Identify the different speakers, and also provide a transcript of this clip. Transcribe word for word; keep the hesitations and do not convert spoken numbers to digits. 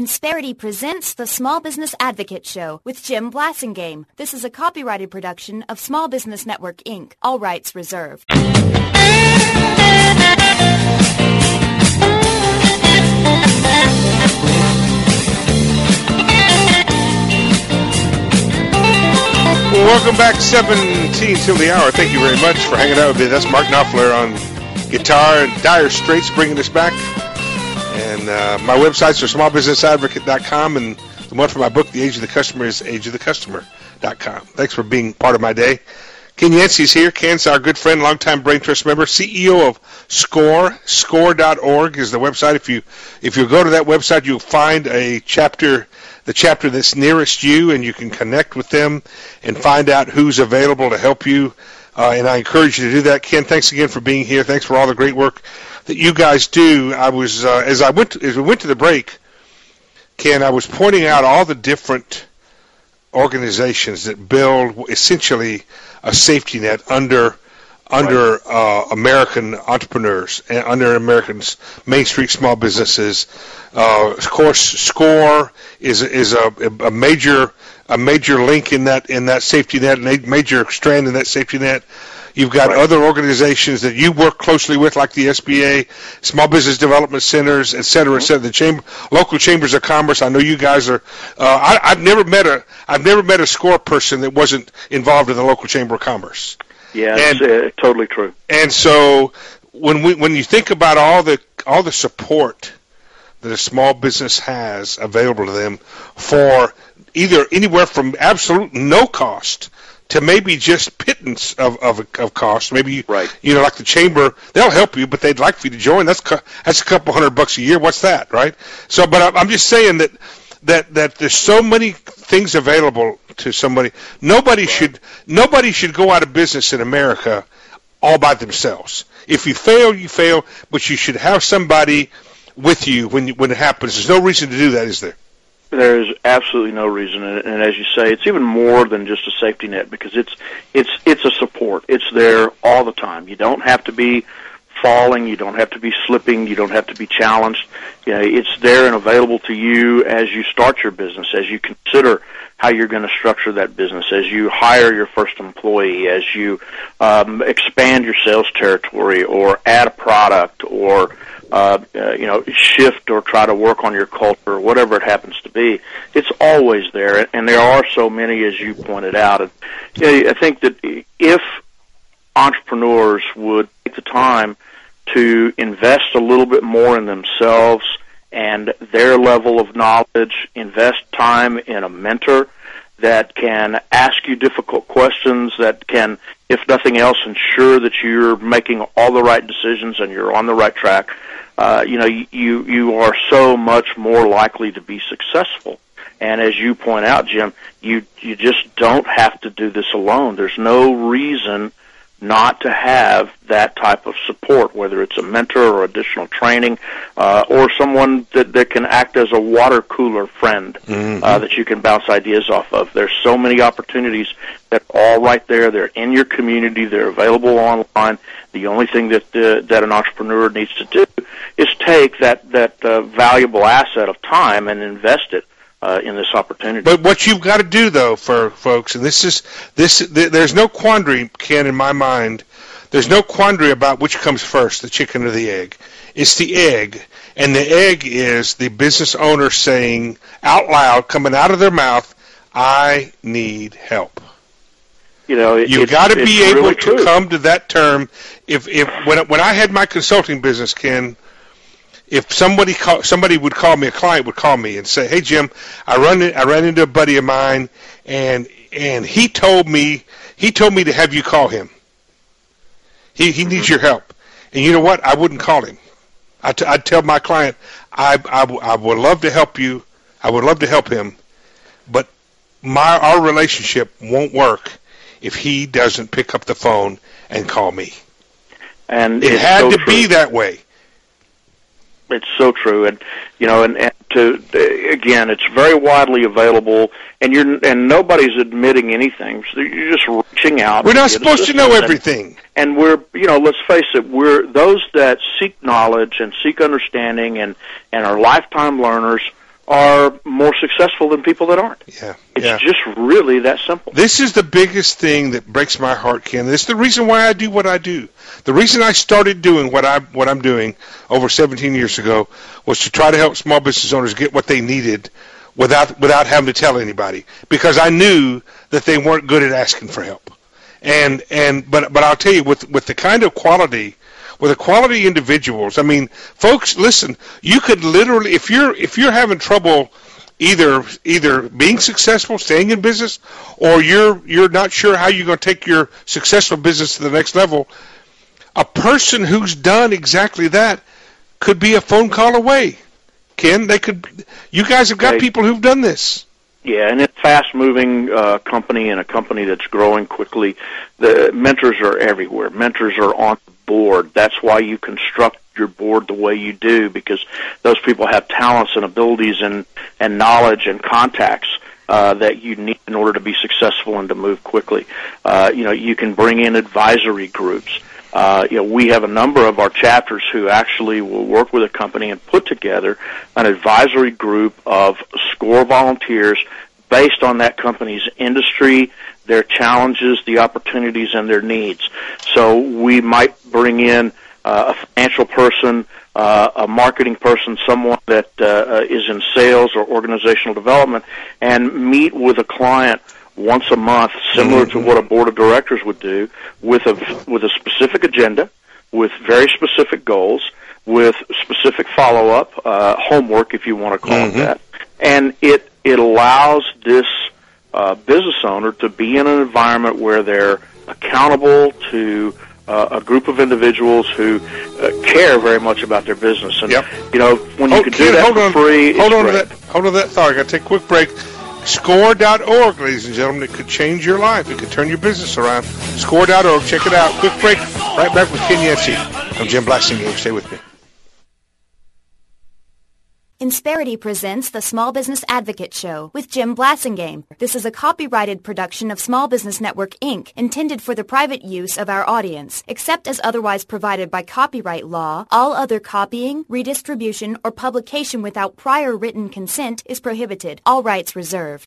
Speaker 1: Insperity presents the Small Business Advocate Show with Jim Blasingame. This is a copyrighted production of Small Business Network, Incorporated. All rights reserved.
Speaker 2: Welcome back, seventeen till the hour. Thank you very much for hanging out with me. That's Mark Knopfler on guitar and Dire Straits bringing us back. And uh, my websites are small business advocate dot com, and the one for my book, The Age of the Customer, is age of the customer dot com. Thanks for being part of my day. Ken Yancey's here. Ken's our good friend, longtime Brain Trust member, C E O of SCORE. score dot org is the website. If you if you go to that website, you'll find a chapter, the chapter that's nearest you, and you can connect with them and find out who's available to help you. Uh, and I encourage you to do that. Ken, thanks again for being here. Thanks for all the great work that you guys do. I was uh, as I went to, as we went to the break, Ken, I was pointing out all the different organizations that build essentially a safety net under under uh, American entrepreneurs and under Americans' Main Street small businesses. Uh, of course, SCORE is is a, a major a major link in that in that safety net, a major strand in that safety net. You've got right. other organizations that you work closely with, like the S B A, Small Business Development Centers, et cetera, et cetera. The chamber, local chambers of commerce. I know you guys are. Uh, I, I've never met a I've never met a SCORE person that wasn't involved in the local chamber of commerce.
Speaker 3: Yeah, and, it's uh, totally true.
Speaker 2: And so when we when you think about all the all the support that a small business has available to them for either anywhere from absolute no cost to maybe just pittance of, of, of cost. Maybe,
Speaker 3: right.
Speaker 2: you know, like the chamber, they'll help you, but they'd like for you to join. That's that's a couple hundred bucks a year. What's that, right? So, but I'm just saying that that, that there's so many things available to somebody. Nobody right. should nobody should go out of business in America all by themselves. If you fail, you fail, but you should have somebody with you when you, when it happens. There's no reason to do that, is there?
Speaker 3: There's absolutely no reason, and, and as you say, it's even more than just a safety net because it's it's it's a support. It's there all the time. You don't have to be falling. You don't have to be slipping. You don't have to be challenged. You know, it's there and available to you as you start your business, as you consider how you're going to structure that business, as you hire your first employee, as you um, expand your sales territory or add a product or Uh, uh, you know, shift or try to work on your culture, whatever it happens to be. It's always there, and there are so many, as you pointed out. And you know, I think that if entrepreneurs would take the time to invest a little bit more in themselves and their level of knowledge, invest time in a mentor that can ask you difficult questions, that can, if nothing else, ensure that you're making all the right decisions and you're on the right track, uh, you know, you, you are so much more likely to be successful. And as you point out, Jim, you, you just don't have to do this alone. There's no reason not to have that type of support, whether it's a mentor or additional training, uh, or someone that, that can act as a water cooler friend, mm-hmm. uh, that you can bounce ideas off of. There's so many opportunities that are all right there. They're in your community. They're available online. The only thing that uh, that an entrepreneur needs to do is take that, that uh, valuable asset of time and invest it Uh, in this opportunity.
Speaker 2: But what you've got to do, though, for folks, and this is this, th- there's no quandary, Ken, in my mind. There's no quandary about which comes first, the chicken or the egg. It's the egg, and the egg is the business owner saying out loud, coming out of their mouth, "I need help."
Speaker 3: You know, it,
Speaker 2: you've got to be able
Speaker 3: really
Speaker 2: to true. come to that term. If if when when I had my consulting business, Ken. If somebody call, somebody would call me, a client would call me and say, "Hey Jim, I run in, I ran into a buddy of mine, and and he told me he told me to have you call him. He he needs your help." And you know what? I wouldn't call him. I t- I'd tell my client, I, I I would love to help you. I would love to help him, but my our relationship won't work if he doesn't pick up the phone and call me.
Speaker 3: And
Speaker 2: it had
Speaker 3: so
Speaker 2: to
Speaker 3: true.
Speaker 2: be that way.
Speaker 3: It's so true, and you know, and, and to again, it's very widely available, and you're and nobody's admitting anything. So you're just reaching out.
Speaker 2: We're not supposed to know everything,
Speaker 3: and, and we're, you know, let's face it, we're those that seek knowledge and seek understanding, and and are lifetime learners are more successful than people that aren't.
Speaker 2: Yeah,
Speaker 3: it's
Speaker 2: yeah.
Speaker 3: just really that simple.
Speaker 2: This is the biggest thing that breaks my heart, Ken. This is the reason why I do what I do. The reason I started doing what I what I'm doing over seventeen years ago was to try to help small business owners get what they needed without without having to tell anybody, because I knew that they weren't good at asking for help. And and but but I'll tell you, with with the kind of quality, with the quality individuals, I mean, folks, listen, you could literally, if you're if you're having trouble either either being successful, staying in business, or you're you're not sure how you're going to take your successful business to the next level, a person who's done exactly that could be a phone call away. Ken, they could. You guys have got
Speaker 3: Okay.
Speaker 2: people who've done this.
Speaker 3: Yeah, and it's a fast-moving uh, company and a company that's growing quickly. The mentors are everywhere. Mentors are on the board. That's why you construct your board the way you do, because those people have talents and abilities and, and knowledge and contacts uh, that you need in order to be successful and to move quickly. Uh, you know, you can bring in advisory groups. Uh, you know, we have a number of our chapters who actually will work with a company and put together an advisory group of SCORE volunteers based on that company's industry, their challenges, the opportunities, and their needs. So we might bring in uh, a financial person, uh, a marketing person, someone that uh, is in sales or organizational development, and meet with a client once a month, similar to what a board of directors would do, with a with a specific agenda, with very specific goals, with specific follow-up, uh, homework, if you want to call
Speaker 2: Mm-hmm.
Speaker 3: it that. And it, it allows this uh, business owner to be in an environment where they're accountable to uh, a group of individuals who uh, care very much about their business. And,
Speaker 2: Yep.
Speaker 3: you know, when you
Speaker 2: Oh,
Speaker 3: can
Speaker 2: Ken,
Speaker 3: do that
Speaker 2: hold
Speaker 3: for
Speaker 2: on,
Speaker 3: free,
Speaker 2: hold
Speaker 3: it's
Speaker 2: on
Speaker 3: great.
Speaker 2: to that. Hold on to that thought. I got to take a quick break. Score dot org, ladies and gentlemen. It could change your life. It could turn your business around. Score dot org. Check it out. Quick break. Right back with Ken Yancey. I'm Jim Blassingame. Stay with me.
Speaker 1: Insperity presents the Small Business Advocate Show with Jim Blassingame. This is a copyrighted production of Small Business Network, Incorporated, intended for the private use of our audience. Except as otherwise provided by copyright law, all other copying, redistribution, or publication without prior written consent is prohibited. All rights reserved.